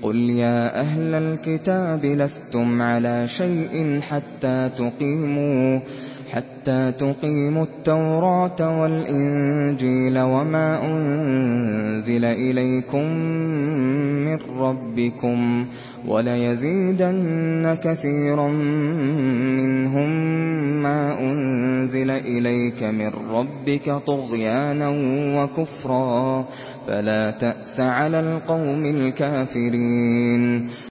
قُلْ يَا أَهْلَ الْكِتَابِ لَسْتُمْ عَلَىٰ شَيْءٍ حَتَّىٰ تُقِيمُوا التَّوْرَاةَ وَالْإِنجِيلَ وَمَا أُنزِلَ إِلَيْكُم مِّن رَّبِّكُمْ ۗ وَلَيَزِيدَنَّ كَثِيرًا مِّنْهُم مَّا أُنزِلَ إِلَيْكَ مِن رَّبِّكَ طُغْيَانًا وَكُفْرًا ۖ فَلَا تَأْسَ عَلَى الْقَوْمِ الْكَافِرِينَ